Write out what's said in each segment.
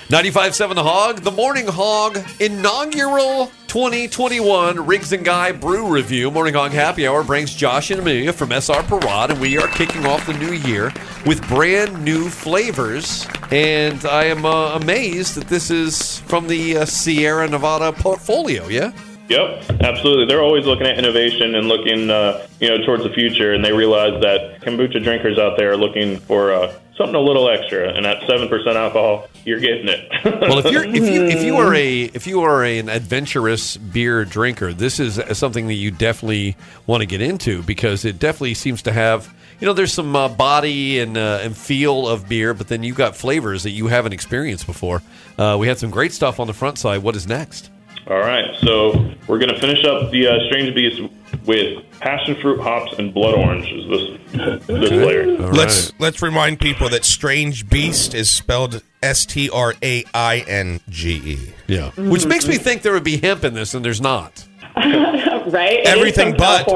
95.7 The Hog, the Morning Hog inaugural 2021 Riggs and Guy Brew Review. Morning Hog Happy Hour brings Josh and Amelia from SR Parade, and we are kicking off the new year with brand new flavors. And I am amazed that this is from the Sierra Nevada portfolio, yeah? Yep, absolutely. They're always looking at innovation and looking, towards the future, and they realize that kombucha drinkers out there are looking for something a little extra, and at 7% alcohol, you're getting it. Well, if you are an adventurous beer drinker, this is something that you definitely want to get into, because it definitely seems to have, there's some body and feel of beer, but then you've got flavors that you haven't experienced before. We had some great stuff on the front side. What is next? All right, so we're going to finish up the Strange Beast with passion fruit, hops, and blood orange. Is this flavor? Right. Let's remind people that Strange Beast is spelled Strainge. Yeah, which makes me think there would be hemp in this, and there's not. Right? Everything but.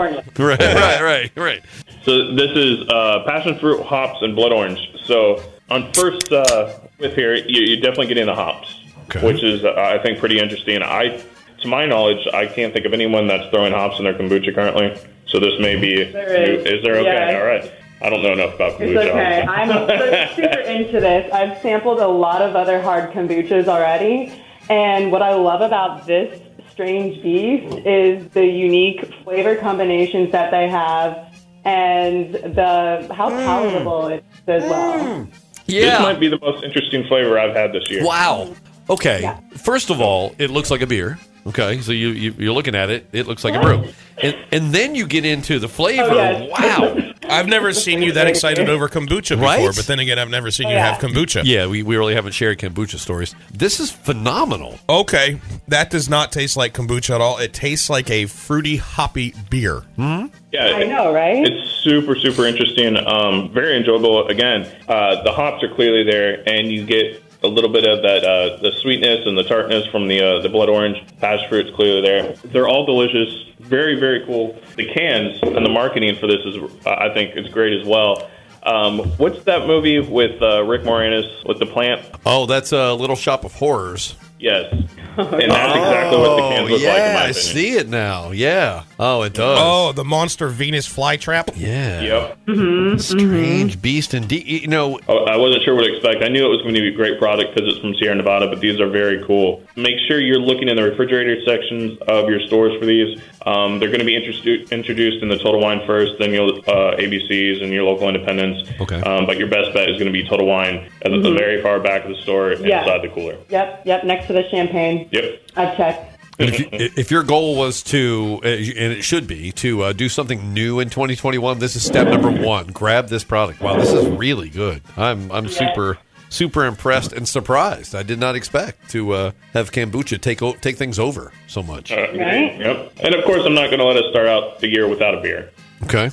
Right. So this is passion fruit, hops, and blood orange. So on first with here, you're definitely getting the hops. Okay. Which is, I think, pretty interesting. To my knowledge, I can't think of anyone that's throwing hops in their kombucha currently. So this may be... Is there? Okay, yeah. All right. I don't know enough about kombucha. It's okay. I'm super into this. I've sampled a lot of other hard kombuchas already. And what I love about this Strange Beast is the unique flavor combinations that they have and how palatable it is as well. Yeah. This might be the most interesting flavor I've had this year. Wow. Okay. Yeah. First of all, it looks like a beer. Okay, so you're looking at it. It looks like a brew. And then you get into the flavor. Oh, yes. Wow. I've never seen you that excited over kombucha before, Right? but then again, I've never seen you have kombucha. Yeah, we really haven't shared kombucha stories. This is phenomenal. Okay, that does not taste like kombucha at all. It tastes like a fruity, hoppy beer. Yeah, I know, right? It's super, super interesting. Very enjoyable. Again, the hops are clearly there, and you get a little bit of that the sweetness and the tartness from the blood orange. Passion fruit's clearly there. They're all delicious. Very, very cool. The cans and the marketing for this is, I think, it's great as well. What's that movie with Rick Moranis with the plant? Oh, that's a Little Shop of Horrors. Yes. And that's exactly what the cans look like, in my I opinion. see it now. Yeah. Oh, it does. Oh, the Monster Venus flytrap? Yeah. Yep. Strange Beast indeed. I wasn't sure what to expect. I knew it was going to be a great product because it's from Sierra Nevada, but these are very cool. Make sure you're looking in the refrigerator sections of your stores for these. They're going to be introduced in the Total Wine first, then your ABCs and your local independents. Okay. But your best bet is going to be Total Wine at the very far back of the store inside the cooler. Yep, next to the champagne. Yep. I've checked. And if your goal was to, and it should be, to do something new in 2021, this is step number one. Grab this product. Wow, this is really good. I'm super impressed and surprised. I did not expect to have kombucha take things over so much. Right? Yep. And of course, I'm not going to let us start out the year without a bear. Okay.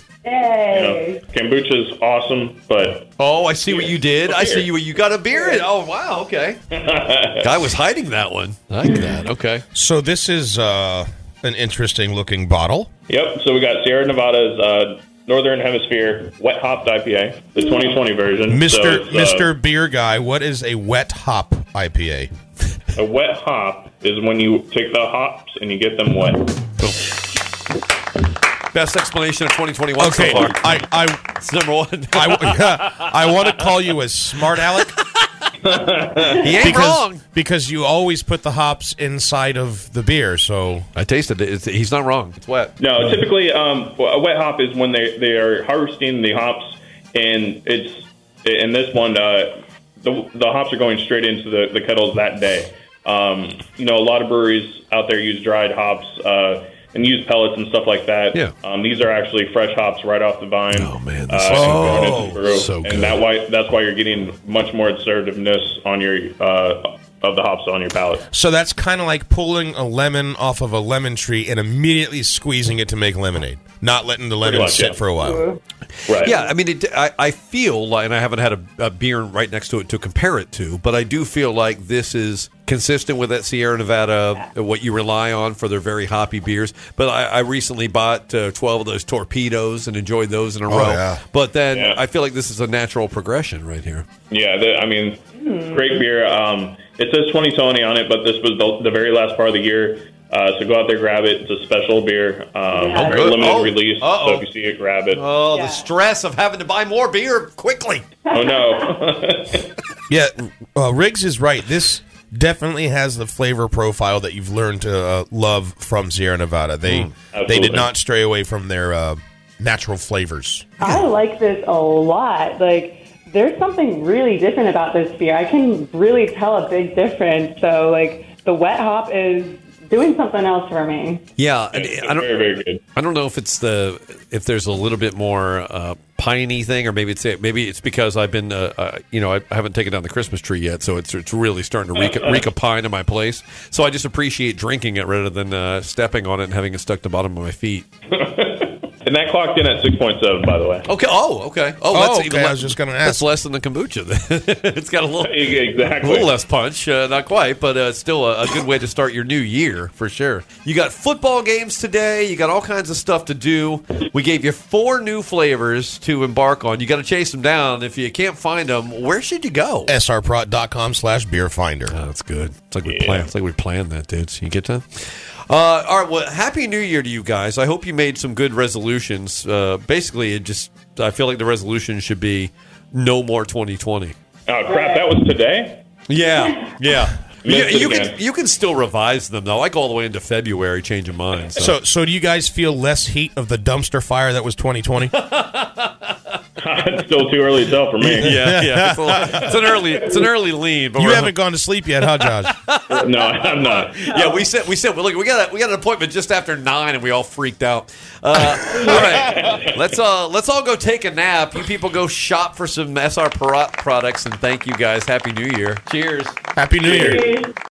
Hey. Kombucha is awesome, but... Oh, I see what you did. I see you got a beer in. Oh, wow, okay. Guy was hiding that one. I like that. Okay. So this is an interesting-looking bottle. Yep, so we got Sierra Nevada's Northern Hemisphere Wet Hopped IPA, the 2020 version. Mr. Beer Guy, what is a wet hop IPA? A wet hop is when you take the hops and you get them wet. Best explanation of 2021 Okay, so far. it's number one. I want to call you a smart aleck. He ain't wrong. Because you always put the hops inside of the beer, so... I tasted it. He's not wrong. It's wet. No, typically a wet hop is when they are harvesting the hops, and it's in this one the hops are going straight into the kettles that day. A lot of breweries out there use dried hops and use pellets and stuff like that. Yeah. These are actually fresh hops right off the vine. Oh man, this is so good. And that's why you're getting much more assertiveness on your of the hops on your palate. So that's kind of like pulling a lemon off of a lemon tree and immediately squeezing it to make lemonade, not letting the lemon sit for a while. Right. Yeah, I mean, I feel like, and I haven't had a beer right next to it to compare it to, but I do feel like this is consistent with that Sierra Nevada, what you rely on for their very hoppy beers. But I recently bought 12 of those torpedoes and enjoyed those in a row. Yeah. But then I feel like this is a natural progression right here. Yeah, great beer. It says 2020 on it, but this was the very last part of the year. So go out there, grab it. It's a special beer, very limited release. So if you see it, grab it. Oh, the stress of having to buy more beer quickly. Oh, no. Yeah, Riggs is right. This definitely has the flavor profile that you've learned to love from Sierra Nevada. They did not stray away from their natural flavors. I like this a lot. Like, there's something really different about this beer. I can really tell a big difference. So, like, the wet hop is doing something else for me. Yeah, It's very, very good. I don't know if there's a little bit more piney thing, or maybe it's because I've been I haven't taken down the Christmas tree yet, so it's really starting to reek of pine in my place. So I just appreciate drinking it rather than stepping on it and having it stuck to the bottom of my feet. And that clocked in at 6.7, by the way. Okay. Okay. That's even I was just going to ask. That's less than the kombucha. It's got a Exactly. little less punch. Not quite, but still a good way to start your new year for sure. You got football games today. You got all kinds of stuff to do. We gave you 4 new flavors to embark on. You got to chase them down. If you can't find them, where should you go? srprot.com/beerfinder. Oh, that's good. It's like we planned. It's like we planned that, dude. So you get that. All right. Well, Happy New Year to you guys. I hope you made some good resolutions. Basically, I feel like the resolution should be no more 2020. Oh, crap. That was today? Yeah. Again. You can still revise them, though. I go all the way into February changing mine. So do you guys feel less heat of the dumpster fire that was 2020? It's still too early to tell for me. Yeah. It's an early lean. But You haven't gone to sleep yet, huh, Josh? No, I'm not. Yeah, we said. Well, look, we got an appointment just after 9, and we all freaked out. All right, let's all go take a nap. You people go shop for some SR products, and thank you guys. Happy New Year. Cheers. Happy New Year.